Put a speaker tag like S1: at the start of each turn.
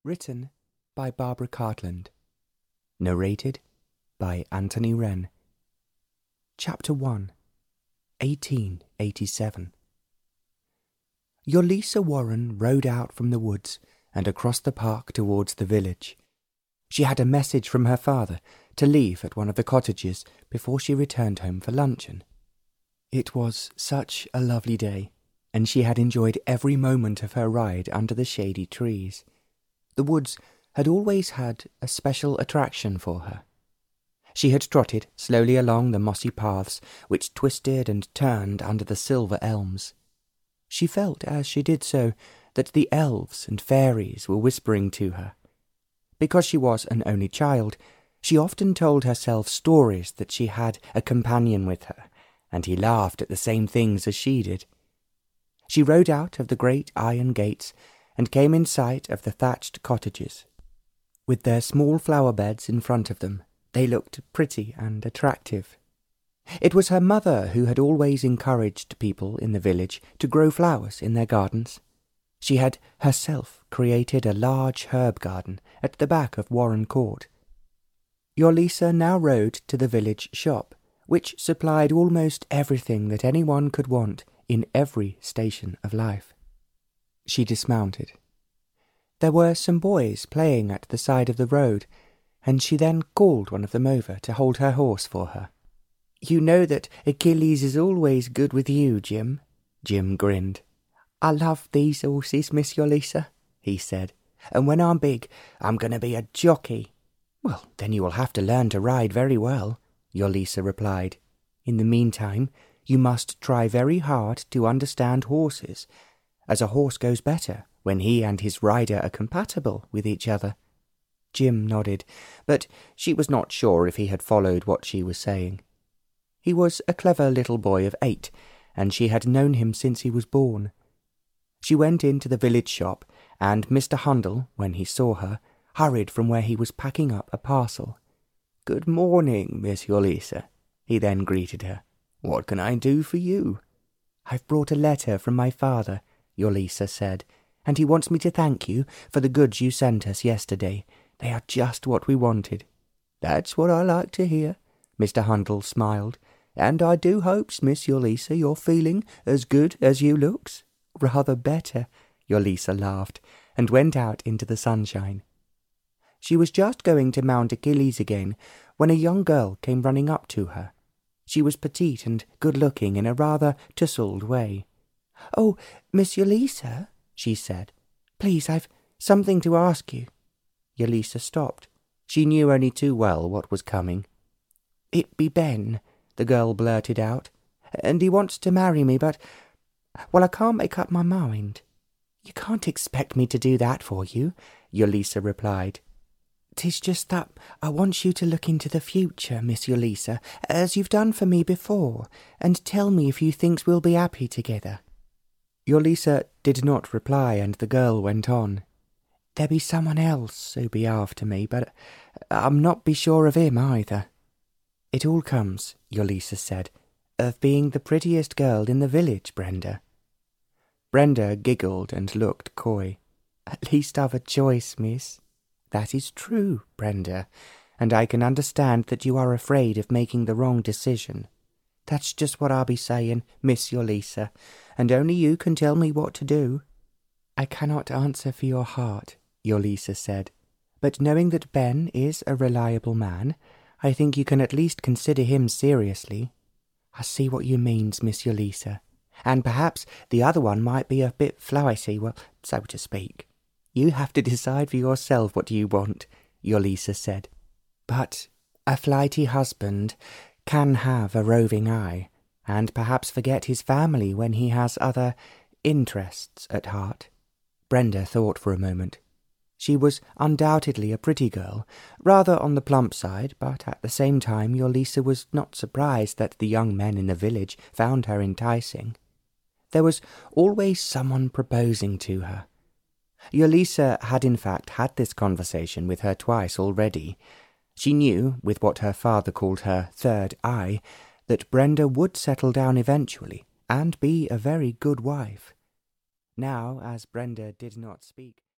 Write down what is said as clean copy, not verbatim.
S1: Written by Barbara Cartland. Narrated by Anthony Wren. Chapter 1, 1887. Yolisa Warren rode out from the woods and across the park towards the village. She had a message from her father to leave at one of the cottages before she returned home for luncheon. It was such a lovely day, and she had enjoyed every moment of her ride under the shady trees. The woods had always had a special attraction for her. She had trotted slowly along the mossy paths which twisted and turned under the silver elms. She felt as she did so that the elves and fairies were whispering to her. Because she was an only child, she often told herself stories that she had a companion with her, and he laughed at the same things as she did. She rode out of the great iron gates and came in sight of the thatched cottages. With their small flower beds in front of them, they looked pretty and attractive. It was her mother who had always encouraged people in the village to grow flowers in their gardens. She had herself created a large herb garden at the back of Warren Court. Yolisa now rode to the village shop, which supplied almost everything that anyone could want in every station of life. She dismounted. There were some boys playing at the side of the road, and she then called one of them over to hold her horse for her. "You know that Achilles is always good with you, Jim." Jim grinned. "I love these horses, Miss Yolisa," he said, "and when I'm big, I'm going to be a jockey." "Well, then you will have to learn to ride very well," Yolisa replied. "In the meantime, you must try very hard to understand horses, as a horse goes better when he and his rider are compatible with each other." Jim nodded, but she was not sure if he had followed what she was saying. He was a clever little boy of 8, and she had known him since he was born. She went into the village shop, and Mr. Hundle, when he saw her, hurried from where he was packing up a parcel. "Good morning, Miss Yolisa," he then greeted her. "What can I do for you?" "I've brought a letter from my father," Yolisa said, "and he wants me to thank you for the goods you sent us yesterday. They are just what we wanted." "That's what I like to hear," Mr. Hundle smiled. "And I do hopes, Miss Yolisa, you're feeling as good as you looks." "Rather better," Yolisa laughed, and went out into the sunshine. She was just going to mount Achilles again when a young girl came running up to her. She was petite and good-looking in a rather tousled way. "Oh, Miss Yolisa," she said, "please, I've something to ask you." Yolisa stopped. She knew only too well what was coming. "It be Ben," the girl blurted out, "and he wants to marry me, but, well, I can't make up my mind." "You can't expect me to do that for you," Yolisa replied. "'Tis just that I want you to look into the future, Miss Yolisa, as you've done for me before, and tell me if you thinks we'll be happy together." Yolisa did not reply, and the girl went on. "There be someone else who be after me, but I'm not be sure of him either." "It all comes," Yolisa said, "of being the prettiest girl in the village, Brenda." Brenda giggled and looked coy. "At least I've a choice, miss." "That is true, Brenda, and I can understand that you are afraid of making the wrong decision." "That's just what I'll be saying, Miss Yolisa, and only you can tell me what to do." "I cannot answer for your heart," Yolisa said, "but knowing that Ben is a reliable man, I think you can at least consider him seriously." "I see what you means, Miss Yolisa, and perhaps the other one might be a bit flighty, well, so to speak." "You have to decide for yourself what you want," Yolisa said. "But a flighty husband can have a roving eye, and perhaps forget his family when he has other interests at heart." Brenda thought for a moment. She was undoubtedly a pretty girl, rather on the plump side, but at the same time Yolisa was not surprised that the young men in the village found her enticing. There was always someone proposing to her. Yolisa had in fact had this conversation with her twice already. She knew, with what her father called her third eye, that Brenda would settle down eventually and be a very good wife. Now, as Brenda did not speak,